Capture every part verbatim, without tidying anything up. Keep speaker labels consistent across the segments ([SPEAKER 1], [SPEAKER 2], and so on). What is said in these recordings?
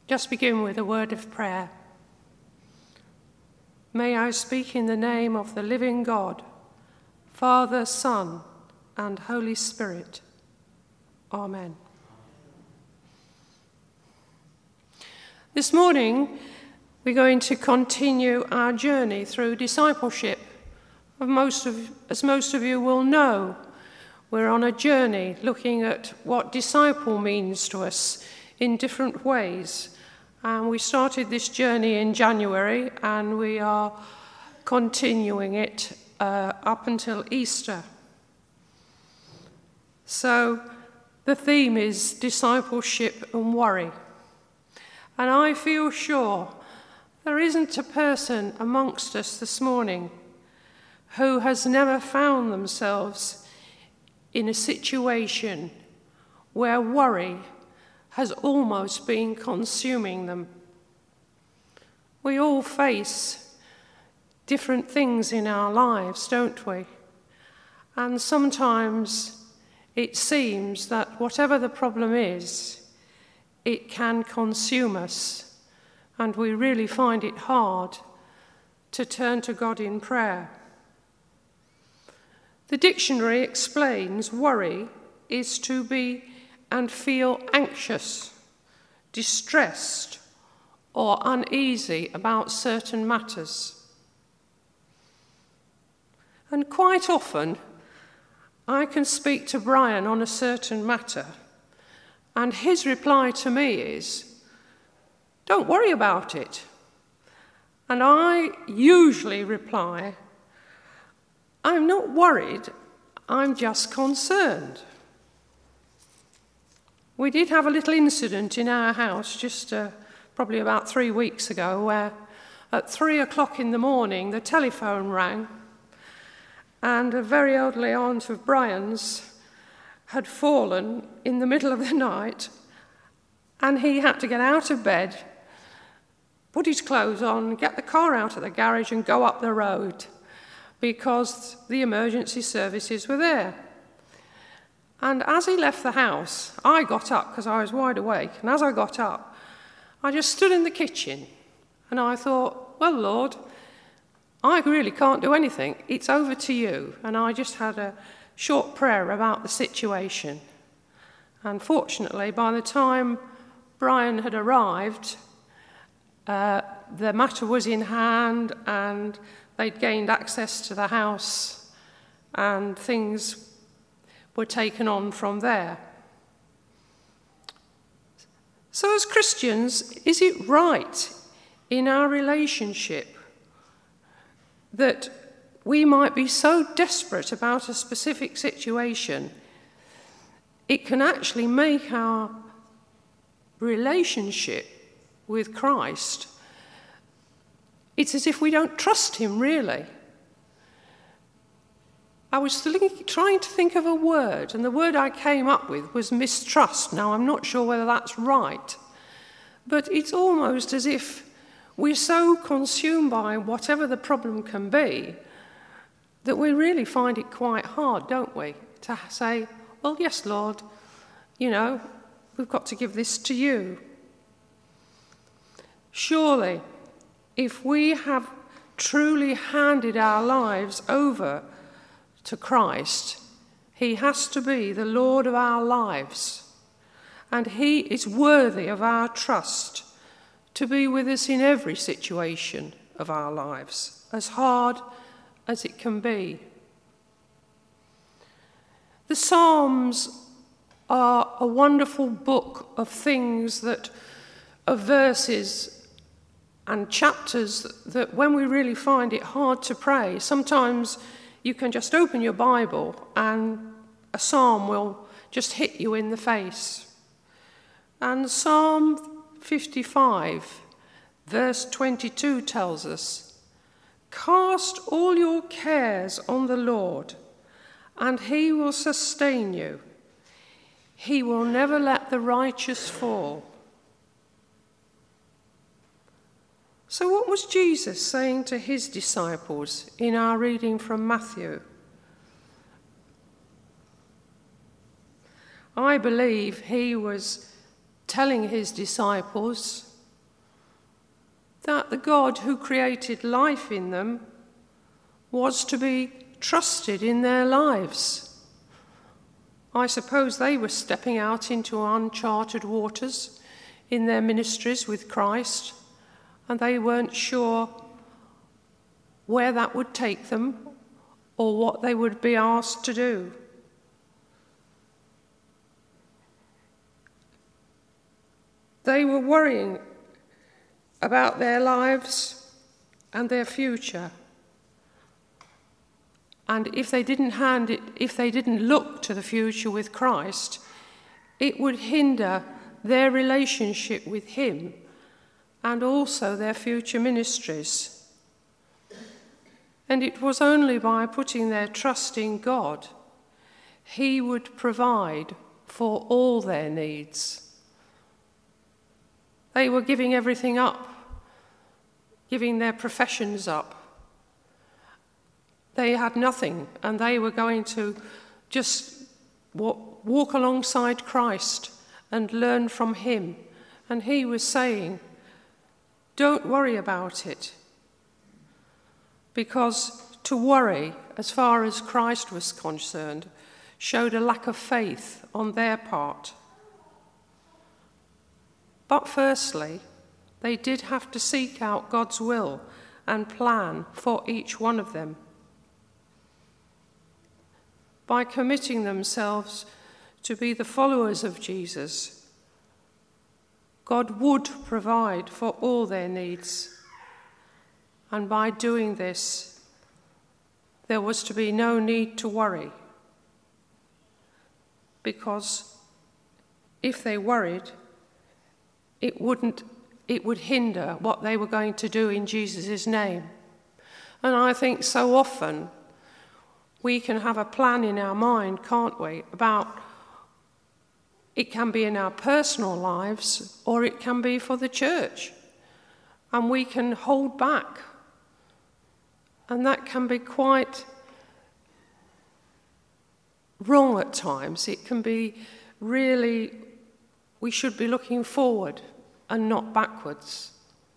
[SPEAKER 1] just begin with a word of prayer. May I speak in the name of the living God, Father, Son, and Holy Spirit. Amen. This morning, we're going to continue our journey through discipleship. Of most of, as most of you will know, we're on a journey looking at what disciple means to us in different ways. And we started this journey in January, and we are continuing it uh, up until Easter. So the theme is discipleship and worry. And I feel sure there isn't a person amongst us this morning who has never found themselves in a situation where worry has almost been consuming them. We all face different things in our lives, don't we? And sometimes it seems that whatever the problem is, it can consume us, and we really find it hard to turn to God in prayer. The dictionary explains worry is to be and feel anxious, distressed, or uneasy about certain matters. And quite often, I can speak to Brian on a certain matter, and his reply to me is, "Don't worry about it." And I usually reply, "I'm not worried, I'm just concerned." We did have a little incident in our house just uh, probably about three weeks ago where at three o'clock in the morning the telephone rang, and a very elderly aunt of Brian's had fallen in the middle of the night, and he had to get out of bed, put his clothes on, get the car out of the garage and go up the road because the emergency services were there. And as he left the house, I got up because I was wide awake, and as I got up, I just stood in the kitchen and I thought, well, Lord, I really can't do anything. It's over to you. And I just had a short prayer about the situation. And fortunately, by the time Brian had arrived, uh, the matter was in hand, and they'd gained access to the house, and things were taken on from there. So as Christians, is it right in our relationship that we might be so desperate about a specific situation, it can actually make our relationship with Christ, it's as if we don't trust him, really? I was thinking, trying to think of a word, and the word I came up with was mistrust. Now, I'm not sure whether that's right, but it's almost as if we're so consumed by whatever the problem can be that we really find it quite hard, don't we, to say, well, yes, Lord, you know, we've got to give this to you. Surely, if we have truly handed our lives over to Christ, he has to be the Lord of our lives, and he is worthy of our trust to be with us in every situation of our lives, as hard as it can be. The Psalms are a wonderful book of things that, of verses and chapters that when we really find it hard to pray, sometimes you can just open your Bible and a psalm will just hit you in the face. And Psalm fifty-five, verse twenty-two tells us, "Cast all your cares on the Lord, and he will sustain you. He will never let the righteous fall." So what was Jesus saying to his disciples in our reading from Matthew? I believe he was telling his disciples that the God who created life in them was to be trusted in their lives. I suppose they were stepping out into uncharted waters in their ministries with Christ, and they weren't sure where that would take them or what they would be asked to do. They were worrying about their lives and their future. And if they didn't hand it, if they didn't look to the future with Christ, it would hinder their relationship with him and also their future ministries. And it was only by putting their trust in God he would provide for all their needs. They were giving everything up, giving their professions up. They had nothing, and they were going to just walk, walk alongside Christ and learn from him. And he was saying, don't worry about it. Because to worry, as far as Christ was concerned, showed a lack of faith on their part. But firstly, they did have to seek out God's will and plan for each one of them. By committing themselves to be the followers of Jesus, God would provide for all their needs. And by doing this, there was to be no need to worry. Because if they worried, it wouldn't, it would hinder what they were going to do in Jesus' name. And I think so often we can have a plan in our mind, can't we, about it can be in our personal lives or it can be for the church. And we can hold back. And that can be quite wrong at times. It can be really, we should be looking forward and not backwards.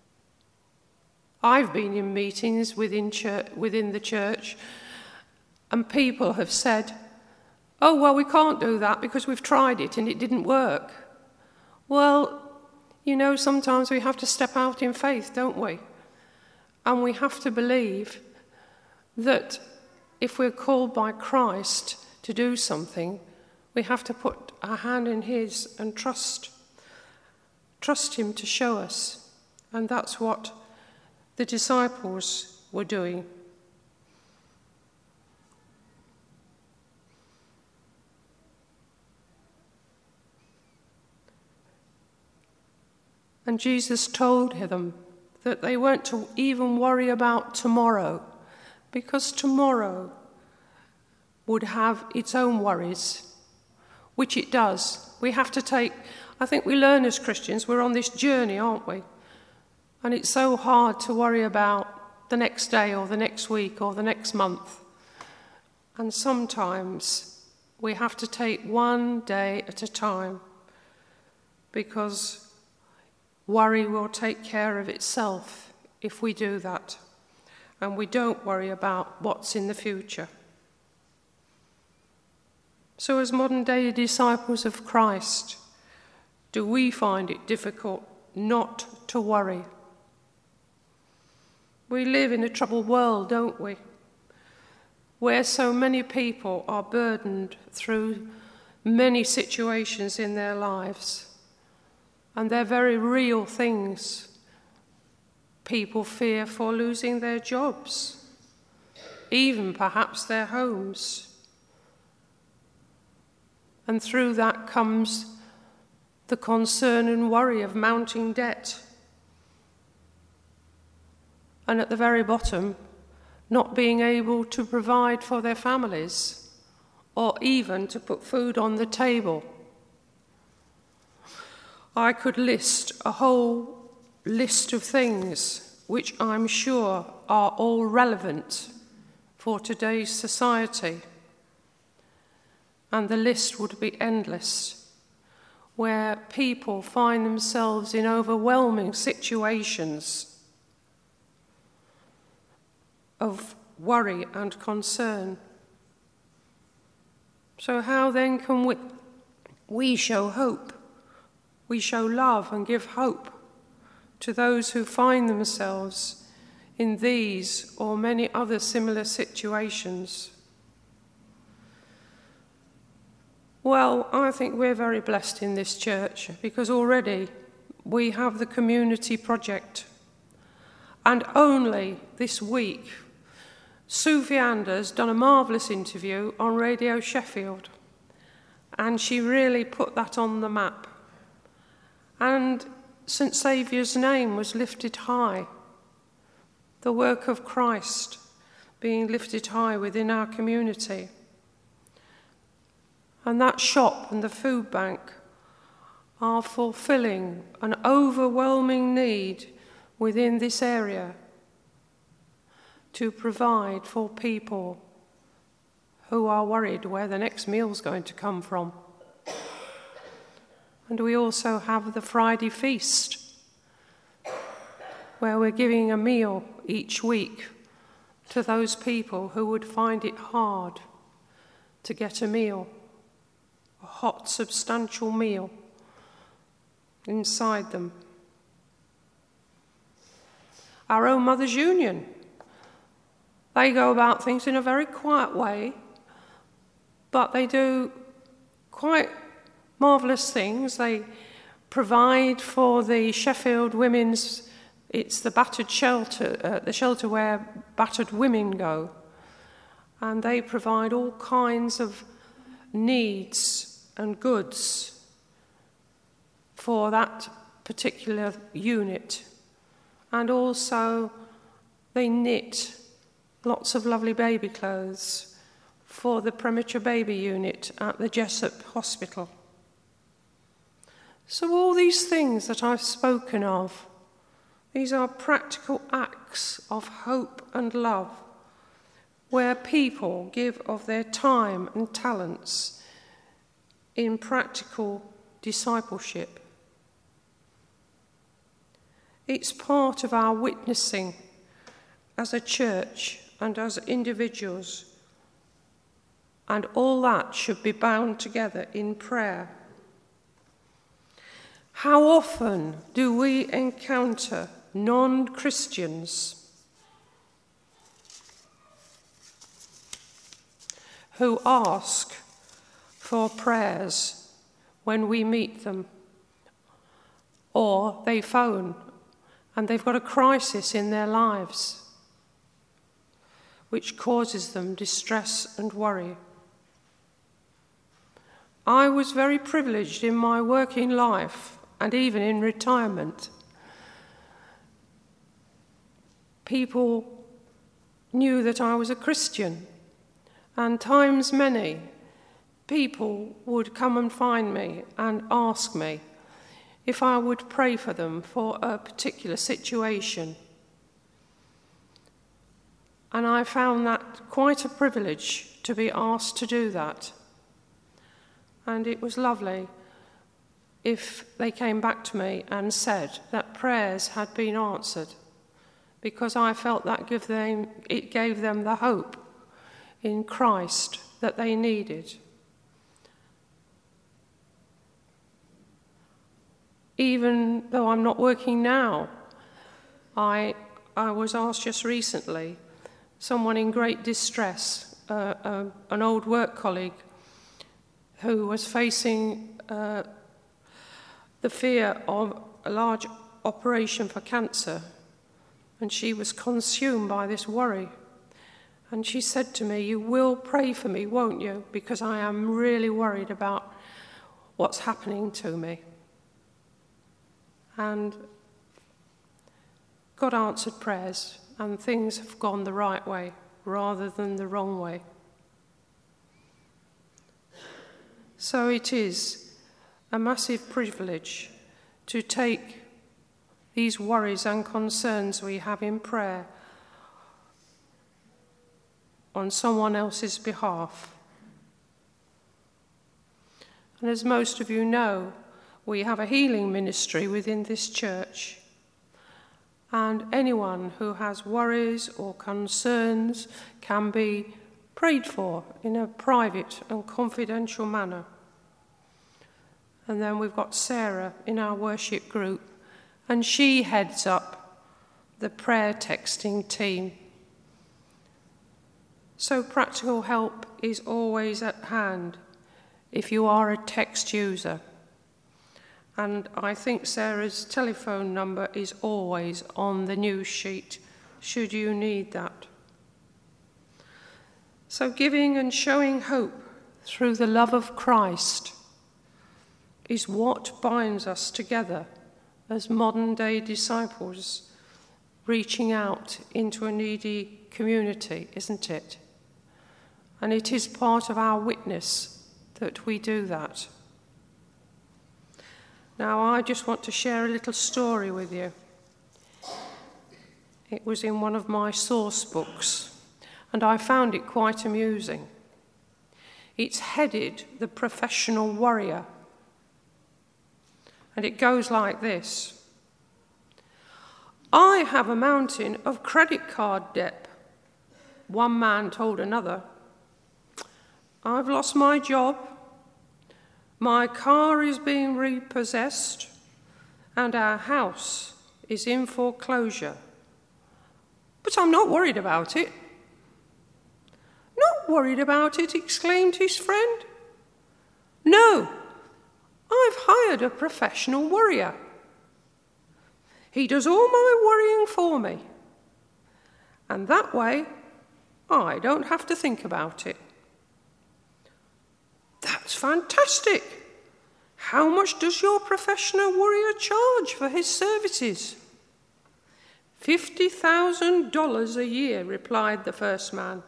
[SPEAKER 1] I've been in meetings within church, within the church, and people have said, oh, well, we can't do that because we've tried it and it didn't work. Well, you know, sometimes we have to step out in faith, don't we? And we have to believe that if we're called by Christ to do something, we have to put our hand in his and trust, trust him to show us. And that's what the disciples were doing. And Jesus told them that they weren't to even worry about tomorrow, because tomorrow would have its own worries, which it does. We have to take, I think we learn as Christians, we're on this journey, aren't we? And it's so hard to worry about the next day or the next week or the next month. And sometimes we have to take one day at a time, because worry will take care of itself if we do that, and we don't worry about what's in the future. So as modern-day disciples of Christ, do we find it difficult not to worry? We live in a troubled world, don't we? Where so many people are burdened through many situations in their lives. And they're very real things. People fear for losing their jobs, even perhaps their homes. And through that comes the concern and worry of mounting debt. And at the very bottom, not being able to provide for their families or even to put food on the table. I could list a whole list of things which I'm sure are all relevant for today's society. And the list would be endless, where people find themselves in overwhelming situations of worry and concern. So how then can we, we show hope? We show love and give hope to those who find themselves in these or many other similar situations. Well, I think we're very blessed in this church because already we have the community project. And only this week, Sue Viander's done a marvellous interview on Radio Sheffield, and she really put that on the map. And Saint Saviour's name was lifted high, the work of Christ being lifted high within our community. And that shop and the food bank are fulfilling an overwhelming need within this area to provide for people who are worried where the next meal's going to come from. And we also have the Friday feast, where we're giving a meal each week to those people who would find it hard to get a meal, a hot, substantial meal inside them. Our own Mothers' Union, they go about things in a very quiet way, but they do quite marvellous things. They provide for the Sheffield Women's, it's the battered shelter, uh, the shelter where battered women go. And they provide all kinds of needs and goods for that particular unit. And also they knit lots of lovely baby clothes for the premature baby unit at the Jessup Hospital. So all these things that I've spoken of, these are practical acts of hope and love, where people give of their time and talents in practical discipleship. It's part of our witnessing as a church and as individuals, and all that should be bound together in prayer. How often do we encounter non-Christians who ask for prayers when we meet them, or they phone and they've got a crisis in their lives which causes them distress and worry? I was very privileged in my working life and even in retirement. People knew that I was a Christian, and times many people would come and find me and ask me if I would pray for them for a particular situation. And I found that quite a privilege to be asked to do that. And it was lovely if they came back to me and said that prayers had been answered, because I felt that give them, it gave them the hope in Christ that they needed. Even though I'm not working now, I, I was asked just recently, someone in great distress, uh, uh, an old work colleague who was facing uh, the fear of a large operation for cancer, and she was consumed by this worry. And she said to me, "You will pray for me, won't you? Because I am really worried about what's happening to me." And God answered prayers, and things have gone the right way rather than the wrong way. So it is a massive privilege to take these worries and concerns we have in prayer on someone else's behalf. And as most of you know, we have a healing ministry within this church. and anyone who has worries or concerns can be prayed for in a private and confidential manner. And then we've got Sarah in our worship group, and she heads up the prayer texting team. So practical help is always at hand if you are a text user. And I think Sarah's telephone number is always on the news sheet, should you need that. So giving and showing hope through the love of Christ is what binds us together as modern-day disciples reaching out into a needy community, isn't it? And it is part of our witness that we do that. Now, I just want to share a little story with you. It was in one of my source books, and I found it quite amusing. It's headed The Professional Warrior, and it goes like this. I have a mountain of credit card debt, one man told another. I've lost my job. My car is being repossessed, and our house is in foreclosure. But I'm not worried about it. Not worried about it, exclaimed his friend. No, I've hired a professional worrier. He does all my worrying for me, and that way I don't have to think about it. That's fantastic. How much does your professional worrier charge for his services? Fifty thousand dollars a year, replied the first man.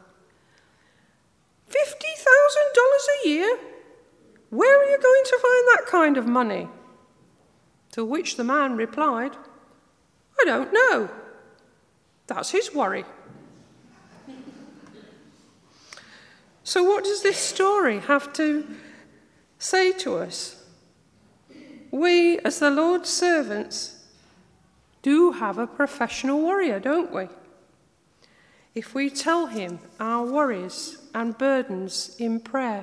[SPEAKER 1] Fifty thousand dollars a year? Where are you going to find that kind of money? To which the man replied, I don't know. That's his worry. So what does this story have to say to us? We, as the Lord's servants, do have a professional worrier, don't we? If we tell him our worries and burdens in prayer.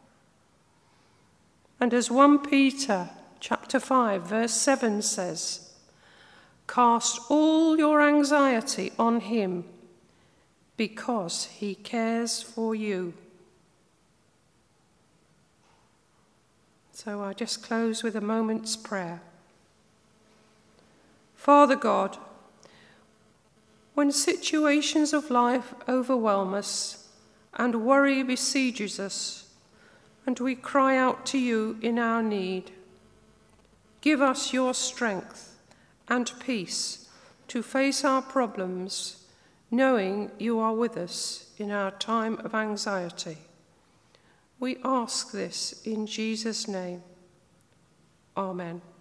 [SPEAKER 1] And as First Peter chapter five, verse seven says, cast all your anxiety on him because he cares for you. So I just close with a moment's prayer. Father God, when situations of life overwhelm us and worry besieges us, and we cry out to you in our need, give us your strength and peace to face our problems, knowing you are with us in our time of anxiety. We ask this in Jesus' name. Amen.